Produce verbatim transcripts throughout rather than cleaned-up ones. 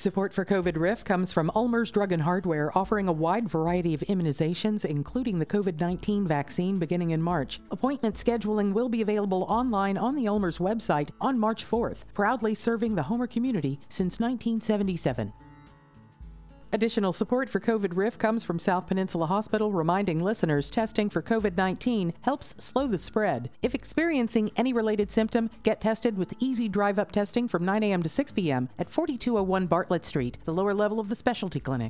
Support for COVID R I F comes from Ulmer's Drug and Hardware, offering a wide variety of immunizations, including the COVID nineteen vaccine beginning in March. Appointment scheduling will be available online on the Ulmer's website on March fourth, proudly serving the Homer community since nineteen seventy-seven. Additional support for COVID R I F comes from South Peninsula Hospital, reminding listeners testing for COVID nineteen helps slow the spread. If experiencing any related symptom, get tested with easy drive-up testing from nine a.m. to six p.m. at forty-two oh one Bartlett Street, the lower level of the specialty clinic.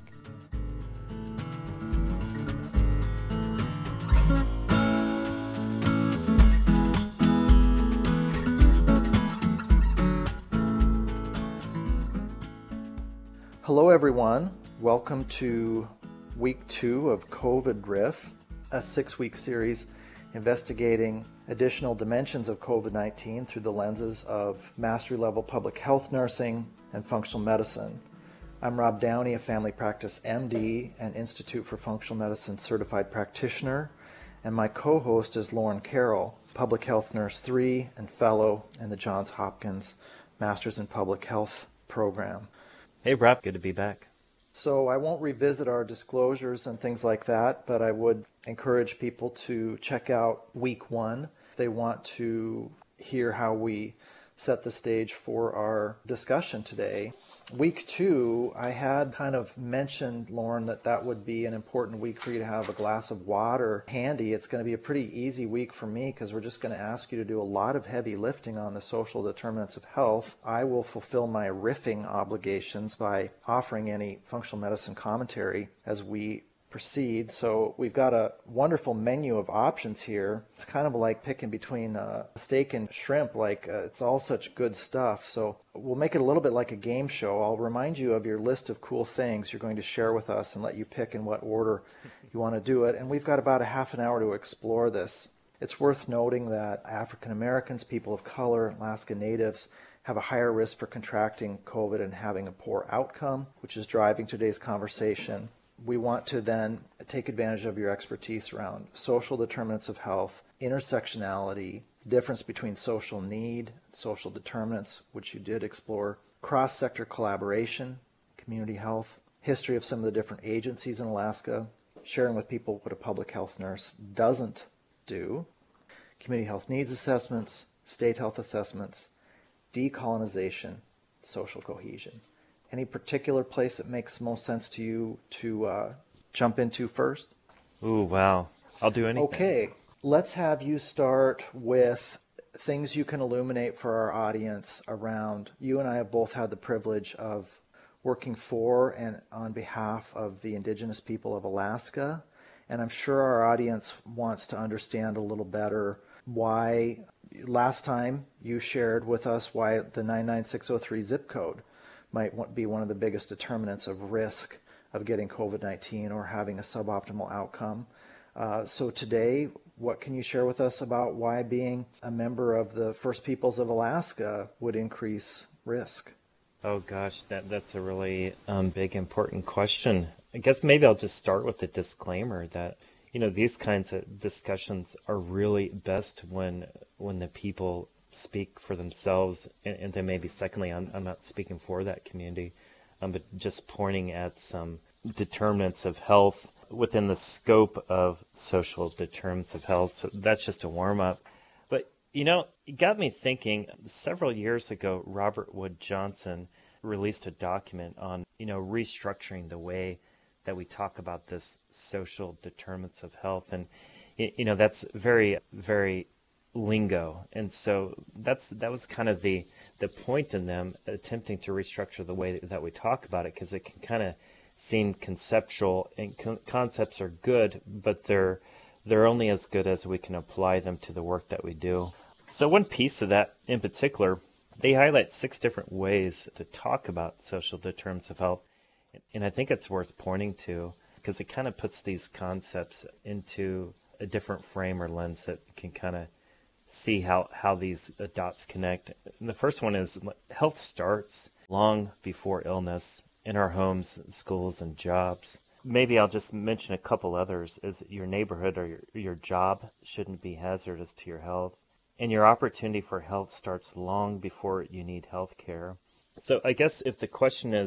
Hello, everyone. Welcome to week two of COVID R I F, a six-week series investigating additional dimensions of COVID nineteen through the lenses of mastery-level public health nursing and functional medicine. I'm Rob Downey, a family practice M D and Institute for Functional Medicine certified practitioner, and my co-host is Lauren Carroll, public health nurse three and fellow in the Johns Hopkins Masters in Public Health program. Hey, Rob. Good to be back. So I won't revisit our disclosures and things like that, but I would encourage people to check out week one if they want to hear how we set the stage for our discussion today. Week two, I had kind of mentioned, Lauren, that that would be an important week for you to have a glass of water handy. It's going to be a pretty easy week for me because we're just going to ask you to do a lot of heavy lifting on the social determinants of health. I will fulfill my riffing obligations by offering any functional medicine commentary as we proceed. So we've got a wonderful menu of options here. It's kind of like picking between uh, steak and shrimp, like uh, it's all such good stuff. So we'll make it a little bit like a game show. I'll remind you of your list of cool things you're going to share with us and let you pick in what order you want to do it. And we've got about a half an hour to explore this. It's worth noting that African Americans, people of color, Alaska Natives have a higher risk for contracting COVID and having a poor outcome, which is driving today's conversation. We want to then take advantage of your expertise around social determinants of health, intersectionality, difference between social need, social determinants, which you did explore, cross-sector collaboration, community health, history of some of the different agencies in Alaska, sharing with people what a public health nurse doesn't do, community health needs assessments, state health assessments, decolonization, social cohesion. Any particular place that makes most sense to you to uh, jump into first? Ooh, wow. I'll do anything. Okay. Let's have you start with things you can illuminate for our audience around. You and I have both had the privilege of working for and on behalf of the indigenous people of Alaska. And I'm sure our audience wants to understand a little better why, last time you shared with us why the nine nine six oh three zip code might be one of the biggest determinants of risk of getting COVID nineteen or having a suboptimal outcome. Uh, so today, what can you share with us about why being a member of the First Peoples of Alaska would increase risk? Oh gosh, that that's a really um, big, important question. I guess maybe I'll just start with a disclaimer that, you know, these kinds of discussions are really best when when the people speak for themselves, and, and then maybe secondly, I'm, I'm not speaking for that community, um, but just pointing at some determinants of health within the scope of social determinants of health. So that's just a warm-up. But, you know, it got me thinking, several years ago, Robert Wood Johnson released a document on, you know, restructuring the way that we talk about this social determinants of health. And, you know, that's very, very lingo, and so that's that was kind of the the point in them attempting to restructure the way that, that we talk about it, because it can kind of seem conceptual, and con- concepts are good, but they're they're only as good as we can apply them to the work that we do. So one piece of that in particular, they highlight six different ways to talk about social determinants of health, and I think it's worth pointing to because it kind of puts these concepts into a different frame or lens that can kind of see how, how these dots connect. And the first one is health starts long before illness in our homes, schools, and jobs. Maybe I'll just mention a couple others. Is your neighborhood or your, your job shouldn't be hazardous to your health. And your opportunity for health starts long before you need health care. So I guess if the question is,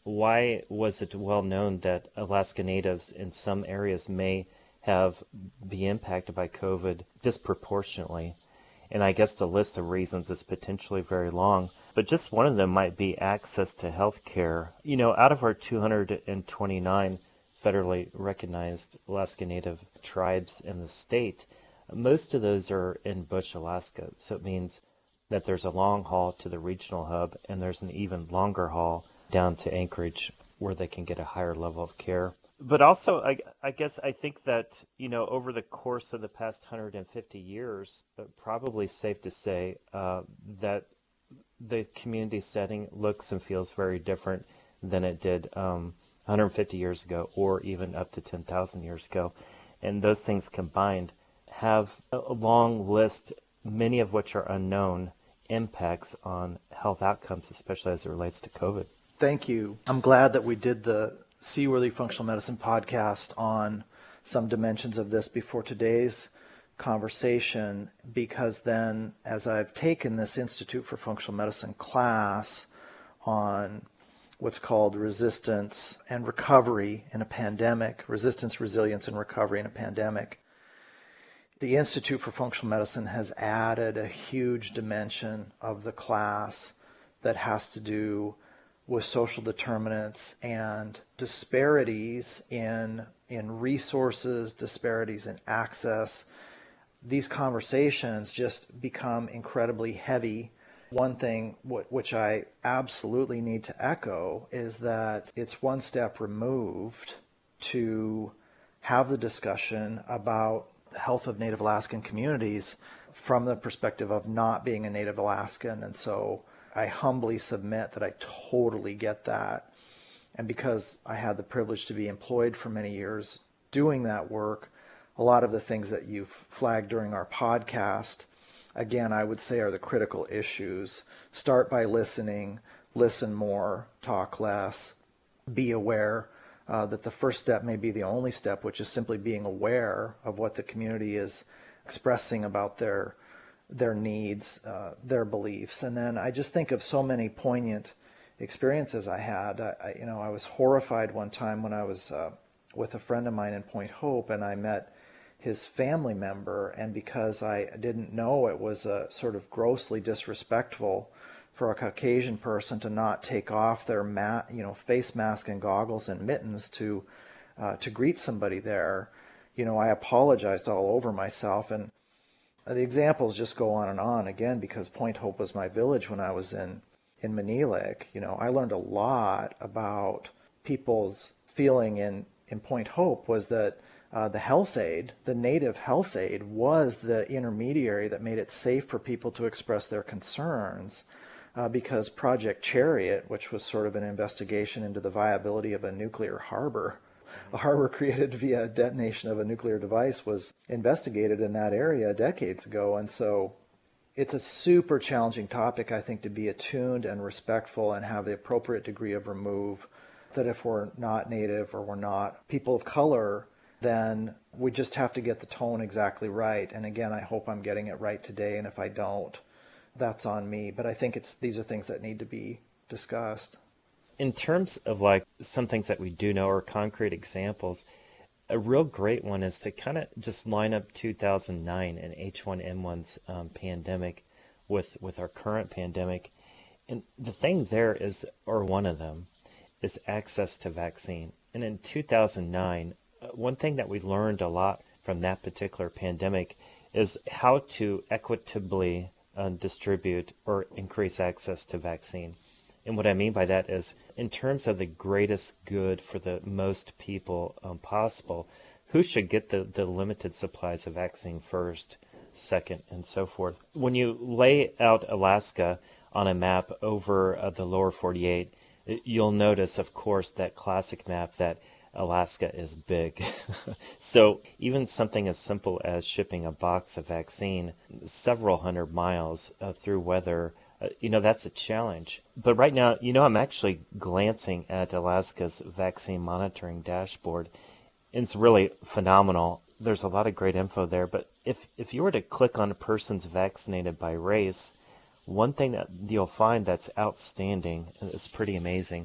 why was it well known that Alaska Natives in some areas may have be impacted by COVID disproportionately? And I guess the list of reasons is potentially very long, but just one of them might be access to health care. You know, out of our two hundred twenty-nine federally recognized Alaska Native tribes in the state, most of those are in Bush, Alaska. So it means that there's a long haul to the regional hub, and there's an even longer haul down to Anchorage where they can get a higher level of care. But also, I, I guess I think that, you know, over the course of the past one hundred fifty years, uh, probably safe to say uh, that the community setting looks and feels very different than it did um, one hundred fifty years ago, or even up to ten thousand years ago. And those things combined have a long list, many of which are unknown, impacts on health outcomes, especially as it relates to COVID. Thank you. I'm glad that we did the Seaworthy Functional Medicine podcast on some dimensions of this before today's conversation, because then as I've taken this Institute for Functional Medicine class on what's called resistance and recovery in a pandemic, resistance, resilience, and recovery in a pandemic, the Institute for Functional Medicine has added a huge dimension of the class that has to do with social determinants and disparities in in resources, disparities in access. These conversations just become incredibly heavy. One thing w- which I absolutely need to echo is that it's one step removed to have the discussion about the health of Native Alaskan communities from the perspective of not being a Native Alaskan. And so I humbly submit that I totally get that. And because I had the privilege to be employed for many years doing that work, a lot of the things that you've flagged during our podcast, again, I would say are the critical issues. Start by listening, listen more, talk less, be aware uh, that the first step may be the only step, which is simply being aware of what the community is expressing about their their needs, uh, their beliefs. And then I just think of so many poignant experiences I had. I, I, you know, I was horrified one time when I was uh, with a friend of mine in Point Hope, and I met his family member, and because I didn't know it was a sort of grossly disrespectful for a Caucasian person to not take off their ma- you know, face mask and goggles and mittens to uh, to greet somebody there, you know, I apologized all over myself. And the examples just go on and on, again, because Point Hope was my village when I was in, in Manilik. You know, I learned a lot about people's feeling in, in Point Hope was that uh, the health aid, the native health aid, was the intermediary that made it safe for people to express their concerns, uh, because Project Chariot, which was sort of an investigation into the viability of a nuclear harbor, a harbor created via a detonation of a nuclear device, was investigated in that area decades ago. And so it's a super challenging topic, I think, to be attuned and respectful and have the appropriate degree of remove, that if we're not Native or we're not people of color, then we just have to get the tone exactly right. And again, I hope I'm getting it right today. And if I don't, that's on me. But I think it's these are things that need to be discussed. In terms of like some things that we do know or concrete examples, a real great one is to kind of just line up two thousand nine and H one N one's um, pandemic with, with our current pandemic. And the thing there is, or one of them, is access to vaccine. And in two thousand nine, uh, one thing that we learned a lot from that particular pandemic is how to equitably uh, distribute or increase access to vaccine. And what I mean by that is, in terms of the greatest good for the most people um, possible, who should get the, the limited supplies of vaccine first, second, and so forth. When you lay out Alaska on a map over uh, the lower forty-eight, you'll notice, of course, that classic map that Alaska is big. So even something as simple as shipping a box of vaccine several hundred miles uh, through weather, Uh, you know, that's a challenge. But right now, you know, I'm actually glancing at Alaska's vaccine monitoring dashboard. And it's really phenomenal. There's a lot of great info there. But if, if you were to click on persons vaccinated by race, one thing that you'll find that's outstanding, and it's pretty amazing,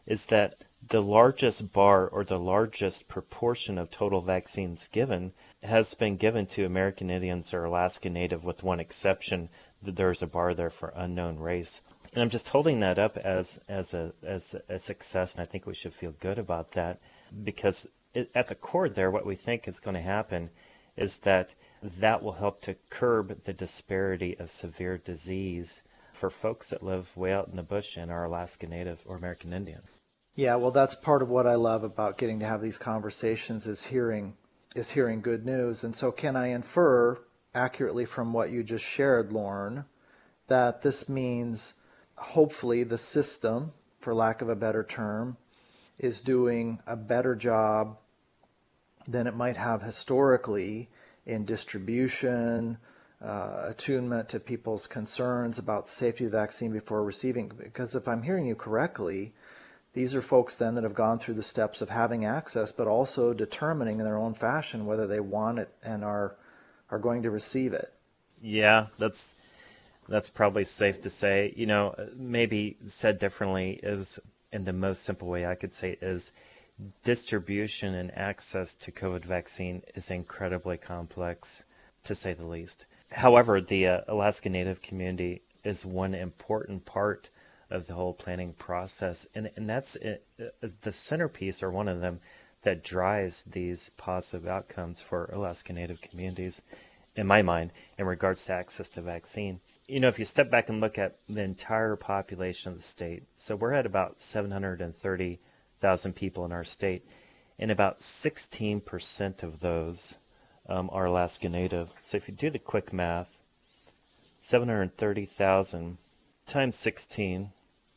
is that the largest bar or the largest proportion of total vaccines given has been given to American Indians or Alaska Native, with one exception, that there's a bar there for unknown race. And I'm just holding that up as as a as a success, and I think we should feel good about that, because it, at the core there, what we think is going to happen is that that will help to curb the disparity of severe disease for folks that live way out in the bush and are Alaska Native or American Indian. Yeah, well, that's part of what I love about getting to have these conversations is hearing is hearing good news. And so can I infer accurately from what you just shared, Lauren, that this means hopefully the system, for lack of a better term, is doing a better job than it might have historically in distribution, uh, attunement to people's concerns about the safety of the vaccine before receiving? Because if I'm hearing you correctly, these are folks then that have gone through the steps of having access, but also determining in their own fashion whether they want it and are are going to receive it. Yeah, that's that's probably safe to say. You know, maybe said differently is, in the most simple way I could say, is distribution and access to COVID vaccine is incredibly complex, to say the least. However, the uh, Alaska Native community is one important part of the whole planning process, and and that's it, uh, the centerpiece, or one of them, that drives these positive outcomes for Alaska Native communities, in my mind, in regards to access to vaccine. You know, if you step back and look at the entire population of the state, so we're at about seven hundred thirty thousand people in our state, and about sixteen percent of those um, are Alaska Native. So if you do the quick math, seven hundred thirty thousand times sixteen,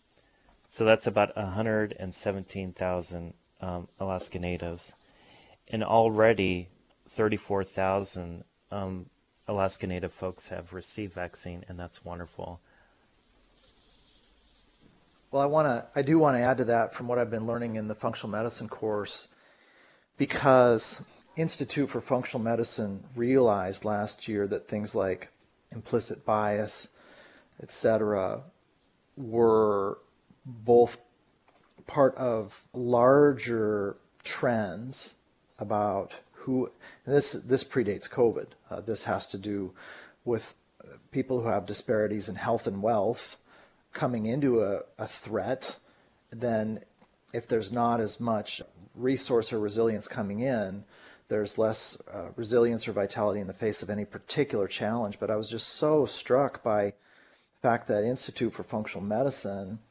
so that's about one hundred seventeen thousand um, Alaska Natives. And already thirty-four thousand um, Alaska Native folks have received vaccine, and that's wonderful. Well, I want to, I do want to add to that from what I've been learning in the functional medicine course, because Institute for Functional Medicine realized last year that things like implicit bias, et cetera, were both part of larger trends about who, and this this predates COVID. Uh, this has to do with people who have disparities in health and wealth coming into a, a threat. Then if there's not as much resource or resilience coming in, there's less uh, resilience or vitality in the face of any particular challenge. But I was just so struck by the fact that Institute for Functional Medicine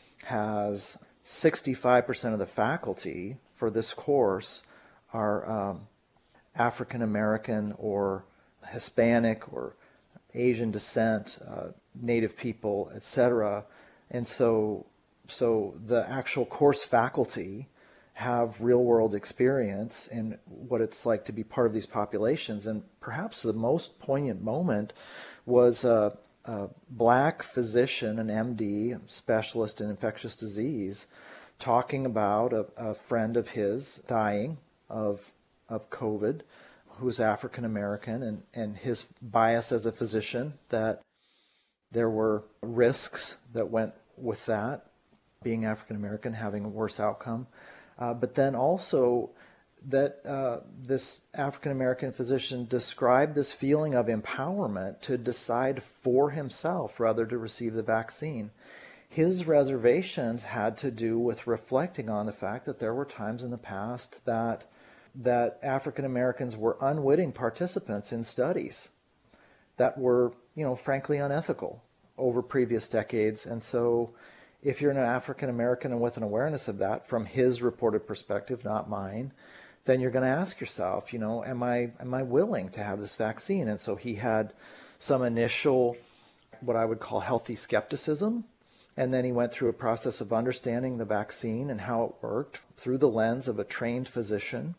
has sixty-five percent of the faculty for this course are um, African American or Hispanic or Asian descent, uh, Native people, et cetera. And so, so the actual course faculty have real-world experience in what it's like to be part of these populations. And perhaps the most poignant moment was a, a black physician, an M D, specialist in infectious disease, talking about a, a friend of his dying of of COVID, who was African American, and, and his bias as a physician, that there were risks that went with that, being African American, having a worse outcome. Uh, but then also that uh, this African American physician described this feeling of empowerment to decide for himself rather to receive the vaccine. His reservations had to do with reflecting on the fact that there were times in the past that that African Americans were unwitting participants in studies that were, you know, frankly unethical over previous decades. And so if you're an African American and with an awareness of that from his reported perspective, not mine, then you're going to ask yourself, you know, am I am I willing to have this vaccine? And so he had some initial, what I would call healthy skepticism. And then he went through a process of understanding the vaccine and how it worked through the lens of a trained physician,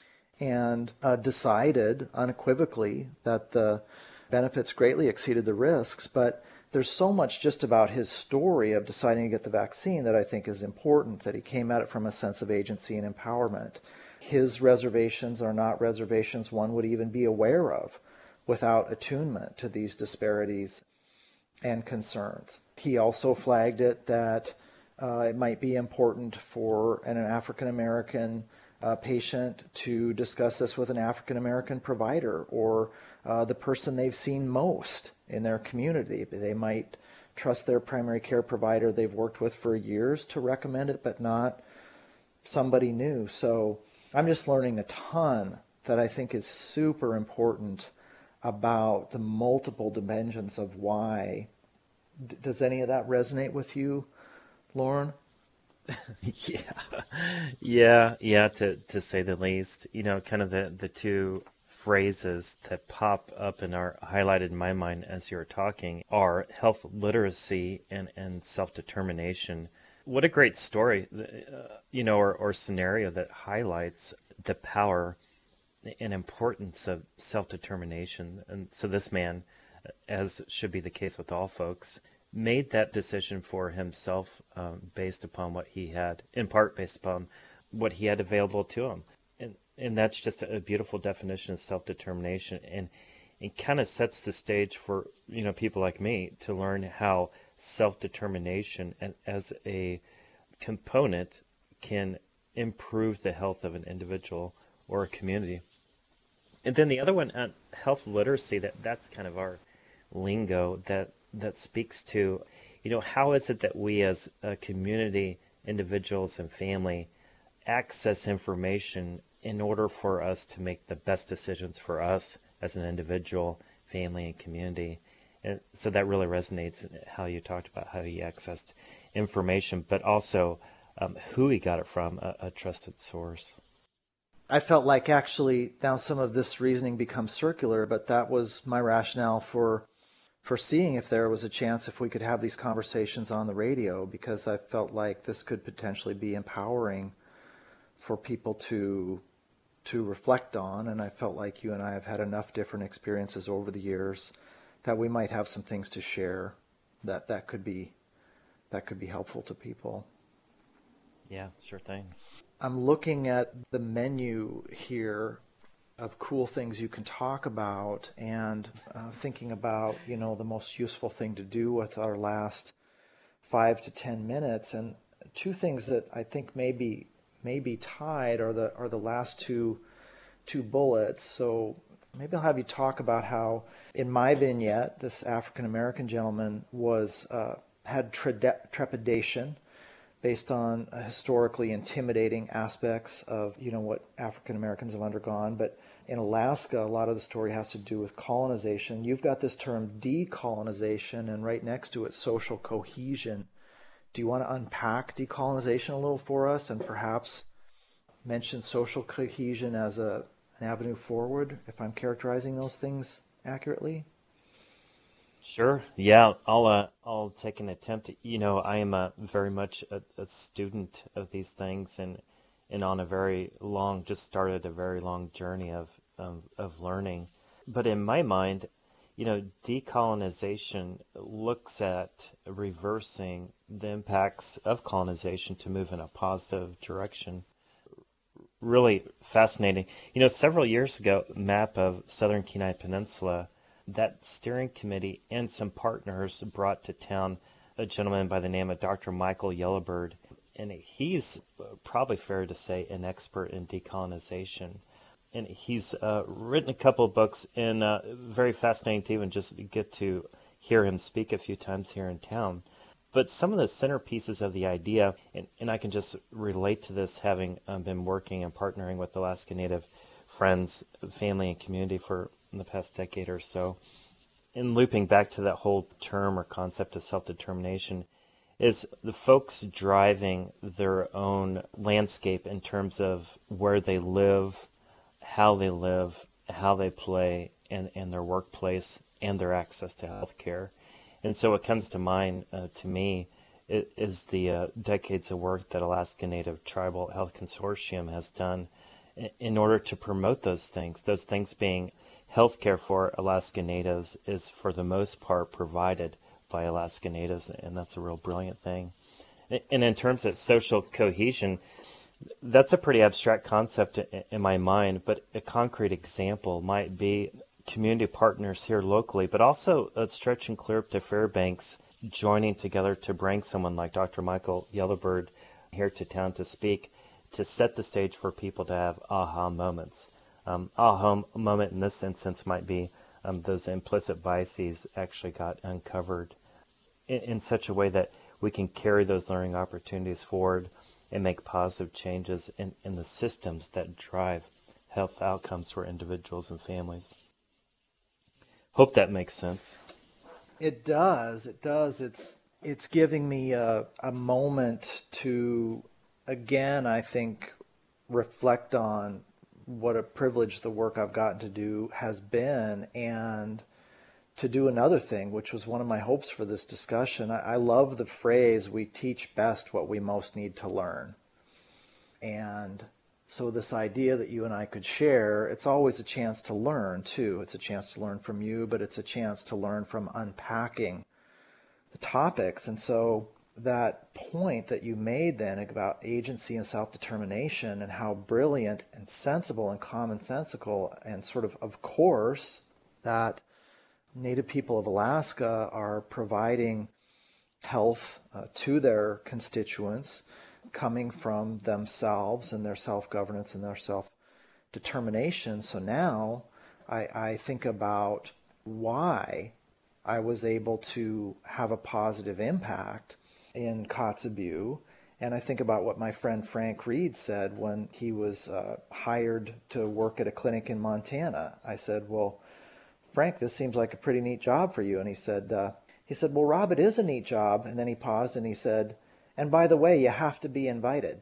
and uh, decided unequivocally that the benefits greatly exceeded the risks. But there's so much just about his story of deciding to get the vaccine that I think is important, that he came at it from a sense of agency and empowerment. His reservations are not reservations one would even be aware of without attunement to these disparities and concerns. He also flagged it that Uh, it might be important for an African American uh, patient to discuss this with an African American provider or uh, the person they've seen most in their community. They might trust their primary care provider they've worked with for years to recommend it, but not somebody new. So I'm just learning a ton that I think is super important about the multiple dimensions of why. D- does any of that resonate with you, Lauren? Yeah, yeah, yeah. To to say the least, you know, kind of the the two phrases that pop up and are highlighted in my mind as you're talking are health literacy and and self determination. What a great story, uh, you know, or or scenario that highlights the power and importance of self determination. And so this man, as should be the case with all folks, made that decision for himself um, based upon what he had, in part based upon what he had available to him. And and that's just a beautiful definition of self-determination, and it kind of sets the stage for, you know, people like me to learn how self-determination and as a component can improve the health of an individual or a community. And then the other one, uh, health literacy, that that's kind of our lingo that that speaks to, you know, how is it that we as a community, individuals and family, access information in order for us to make the best decisions for us as an individual, family, and community. And so that really resonates in how you talked about how he accessed information, but also um, who he got it from, a, a trusted source. I felt like actually now some of this reasoning becomes circular, but that was my rationale for for seeing if there was a chance if we could have these conversations on the radio, because I felt like this could potentially be empowering for people to to reflect on. And I felt like you and I have had enough different experiences over the years that we might have some things to share that that could be that could be helpful to people. Yeah, sure thing. I'm looking at the menu here of cool things you can talk about, and uh, thinking about, you know, the most useful thing to do with our last five to ten minutes. And two things that I think may be, may be tied are the are the last two two bullets. So maybe I'll have you talk about how, in my vignette, this African American gentleman was uh, had tre- trepidation based on historically intimidating aspects of, you know, what African Americans have undergone. But in Alaska, a lot of the story has to do with colonization. You've got this term decolonization, and right next to it, social cohesion. Do you want to unpack decolonization a little for us, and perhaps mention social cohesion as a, an avenue forward, if I'm characterizing those things accurately? Sure. Yeah, I'll uh, I'll take an attempt. You know, I am a very much a, a student of these things, and and on a very long, just started a very long journey of um, of learning. But in my mind, you know, decolonization looks at reversing the impacts of colonization to move in a positive direction. Really fascinating. You know, several years ago, map of Southern Kenai Peninsula, that steering committee and some partners brought to town a gentleman by the name of Doctor Michael Yellowbird, and he's probably fair to say an expert in decolonization. And he's uh, written a couple of books, and uh, very fascinating to even just get to hear him speak a few times here in town. But some of the centerpieces of the idea, and, and I can just relate to this having um, been working and partnering with Alaska Native friends, family, and community for in the past decade or so, and looping back to that whole term or concept of self-determination, is the folks driving their own landscape in terms of where they live, how they live, how they play, and, and their workplace, and their access to health care. And so what comes to mind uh, to me is the uh, decades of work that Alaska Native Tribal Health Consortium has done in order to promote those things, those things being healthcare for Alaska Natives is for the most part provided by Alaska Natives, and that's a real brilliant thing. And in terms of social cohesion, that's a pretty abstract concept in my mind, but a concrete example might be community partners here locally, but also stretching clear up to Fairbanks, joining together to bring someone like Doctor Michael Yellowbird here to town to speak, to set the stage for people to have aha moments. Um, aha moment in this instance might be um, those implicit biases actually got uncovered in, in such a way that we can carry those learning opportunities forward and make positive changes in, in the systems that drive health outcomes for individuals and families. Hope that makes sense. It does. It does. It's it's giving me a, a moment to, again, I think, reflect on what a privilege the work I've gotten to do has been, and to do another thing, which was one of my hopes for this discussion. I, I love the phrase, we teach best what we most need to learn. And so this idea that you and I could share, it's always a chance to learn too. It's a chance to learn from you, but it's a chance to learn from unpacking the topics. And so that point that you made then about agency and self-determination, and how brilliant and sensible and commonsensical and sort of of course that Native people of Alaska are providing health uh, to their constituents, coming from themselves and their self-governance and their self-determination. So now I, I think about why I was able to have a positive impact in Kotzebue, and I think about what my friend Frank Reed said when he was uh, hired to work at a clinic in Montana. I said, well, Frank, this seems like a pretty neat job for you. And he said, uh, he said, well, Rob, it is a neat job. And then he paused and he said, and by the way, you have to be invited.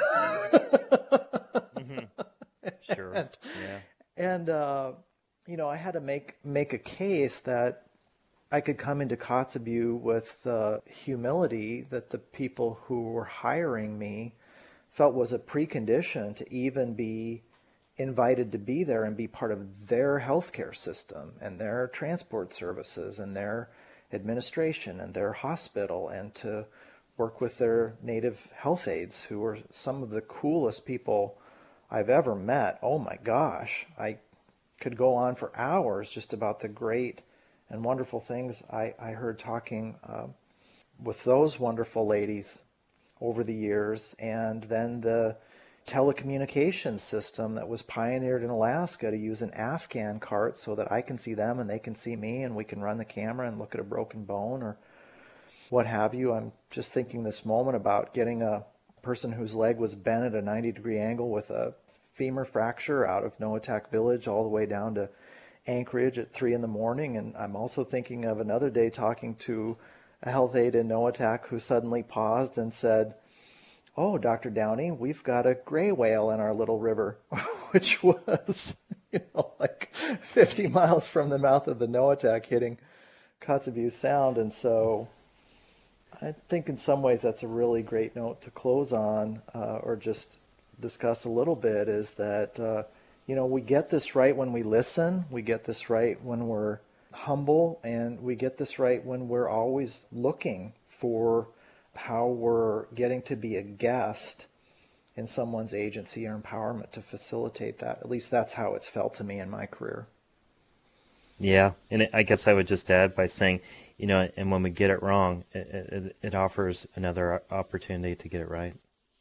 Mm-hmm. Sure. and, yeah. And, uh, you know, I had to make, make a case that I could come into Kotzebue with uh, humility that the people who were hiring me felt was a precondition to even be invited to be there and be part of their healthcare system and their transport services and their administration and their hospital, and to work with their native health aides, who were some of the coolest people I've ever met. Oh my gosh, I could go on for hours just about the great and wonderful things I, I heard talking uh, with those wonderful ladies over the years. And then the telecommunications system that was pioneered in Alaska to use an Afghan cart so that I can see them and they can see me, and we can run the camera and look at a broken bone or what have you. I'm just thinking this moment about getting a person whose leg was bent at a ninety degree angle with a femur fracture out of Noatak Village all the way down to Anchorage at three in the morning. And I'm also thinking of another day talking to a health aide in Noatak who suddenly paused and said, oh, Doctor Downey, we've got a gray whale in our little river, which was, you know, like fifty miles from the mouth of the Noatak hitting Kotzebue Sound. And so I think in some ways that's a really great note to close on, uh, or just discuss a little bit, is that, uh, you know, we get this right when we listen, we get this right when we're humble, and we get this right when we're always looking for how we're getting to be a guest in someone's agency or empowerment to facilitate that. At least that's how it's felt to me in my career. Yeah, and it, I guess I would just add by saying, you know, and when we get it wrong, it, it, it offers another opportunity to get it right.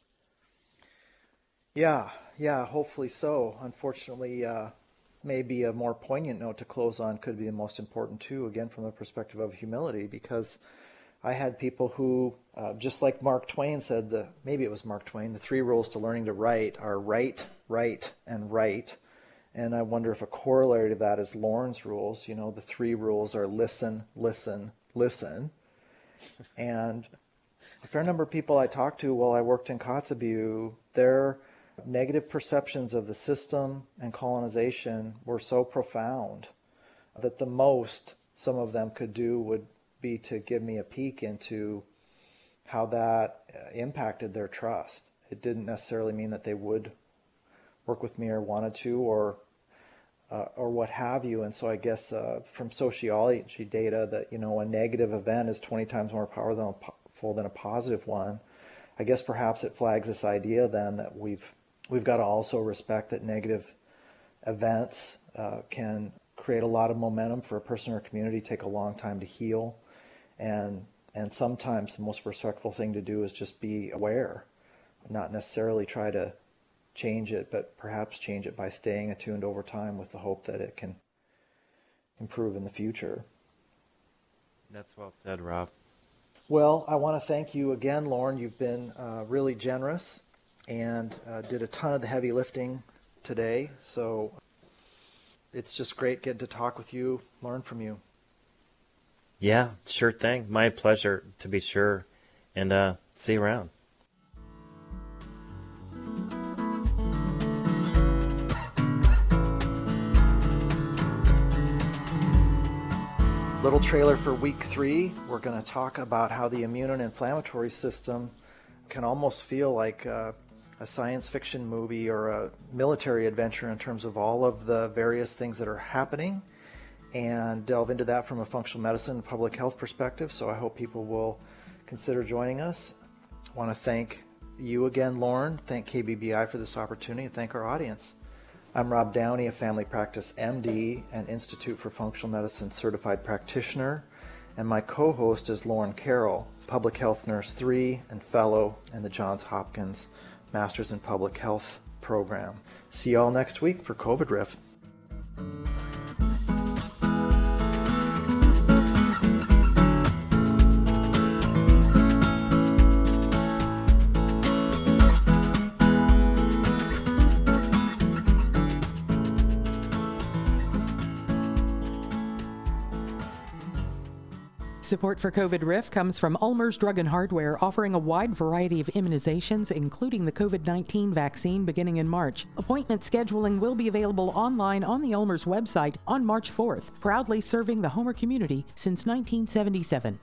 Yeah, yeah, hopefully so. Unfortunately, uh, maybe a more poignant note to close on could be the most important too, again, from the perspective of humility, because I had people who, uh, just like Mark Twain said, the maybe it was Mark Twain, the three rules to learning to write are write, write, and write. And I wonder if a corollary to that is Lorne's rules. You know, the three rules are listen, listen, listen. And a fair number of people I talked to while I worked in Kotzebue, their negative perceptions of the system and colonization were so profound that the most some of them could do would be to give me a peek into how that impacted their trust. It didn't necessarily mean that they would work with me or wanted to, or uh, or what have you. And so I guess uh, from sociology data that, you know, a negative event is twenty times more powerful than a positive one. I guess perhaps it flags this idea then that we've we've got to also respect that negative events uh, can create a lot of momentum for a person or community, take a long time to heal. And And sometimes the most respectful thing to do is just be aware, not necessarily try to change it, but perhaps change it by staying attuned over time with the hope that it can improve in the future. That's well said, Rob. Well, I want to thank you again, Lauren. You've been uh, really generous and uh, did a ton of the heavy lifting today. So it's just great getting to talk with you, learn from you. Yeah, sure thing. My pleasure, to be sure. And uh, see you around. Little trailer for week three. We're going to talk about how the immune and inflammatory system can almost feel like a, a science fiction movie or a military adventure in terms of all of the various things that are happening, and delve into that from a functional medicine and public health perspective. So I hope people will consider joining us. I want to thank you again, Lauren. Thank K B B I for this opportunity, and thank our audience. I'm Rob Downey, a family practice M D and Institute for Functional Medicine certified practitioner, and my co-host is Lauren Carroll, Public Health Nurse three and Fellow in the Johns Hopkins Masters in Public Health program. See you all next week for COVID Riff. Support for COVID Riff comes from Ulmer's Drug and Hardware, offering a wide variety of immunizations, including the COVID nineteen vaccine beginning in March. Appointment scheduling will be available online on the Ulmer's website on March fourth, proudly serving the Homer community since nineteen seventy-seven.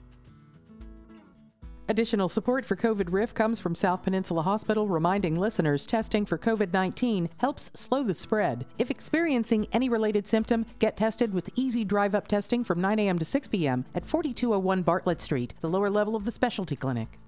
Additional support for COVID Riff comes from South Peninsula Hospital, reminding listeners testing for COVID nineteen helps slow the spread. If experiencing any related symptom, get tested with easy drive-up testing from nine a.m. to six p.m. at forty-two oh one Bartlett Street, the lower level of the specialty clinic.